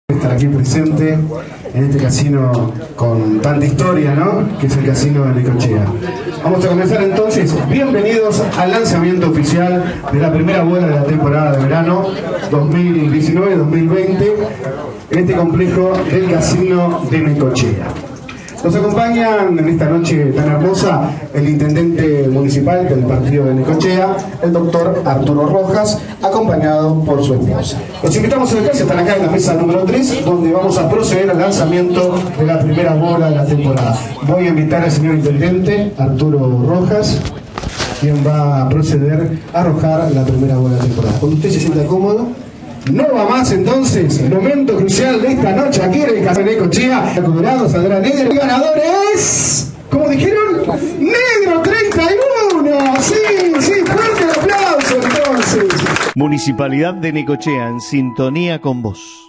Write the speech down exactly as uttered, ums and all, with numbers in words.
Estar aquí presente en este casino con tanta historia, ¿no? Que es el casino de Necochea. Vamos a comenzar entonces. Bienvenidos al lanzamiento oficial de la primera bola de la temporada de verano dos mil diecinueve dos mil veinte en este complejo del casino de Necochea. Nos acompañan en esta noche tan hermosa el intendente municipal del partido de Necochea, el doctor Arturo Rojas, acompañado por su esposa. Los invitamos a ustedes, están acá en la mesa número tres, donde vamos a proceder al lanzamiento de la primera bola de la temporada. Voy a invitar al señor intendente Arturo Rojas, quien va a proceder a arrojar la primera bola de la temporada. Cuando usted se sienta cómodo, no va más entonces, el momento crucial de esta noche aquí en el casino de Necochea. El acumulado saldrá negro. El ganador es, ¿cómo dijeron? Negro treinta y uno. Sí, sí, fuerte el aplauso entonces. Municipalidad de Necochea, en sintonía con vos.